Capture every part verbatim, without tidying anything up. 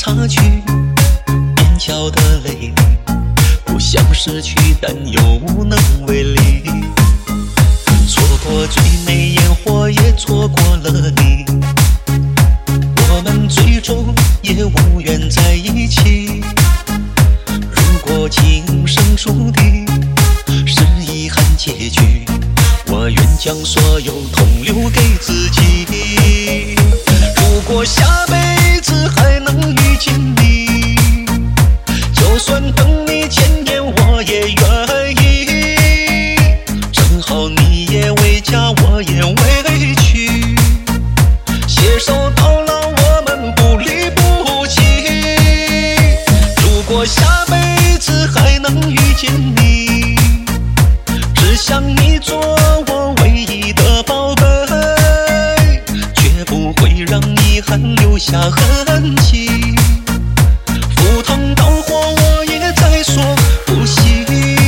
差距，眼角的泪不想失去，但又无能为力。错过最美烟火，也错过了你，我们最终也无缘在一起。如果今生注定是遗憾结局，我愿将所有痛留给自己。如果下辈子还能遇见你，就算等你千年我也愿意。正好你也为家，我也委屈，携手到老，我们不离不弃。如果下辈子还能遇见你，只想你做我唯一的宝贝，绝不会让遗憾留下痕迹。赴汤蹈火，我也在所不惜。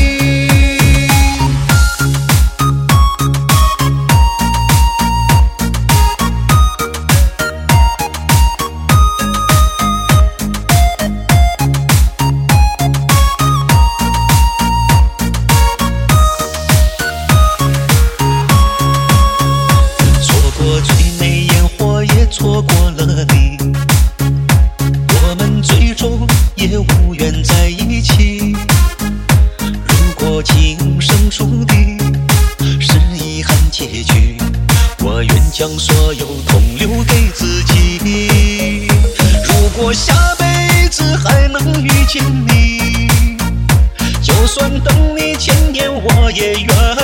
错过了你，我们最终也无缘在一起。如果今生注定是遗憾结局，我愿将所有痛留给自己。如果下辈子还能遇见你，就算等你千年我也愿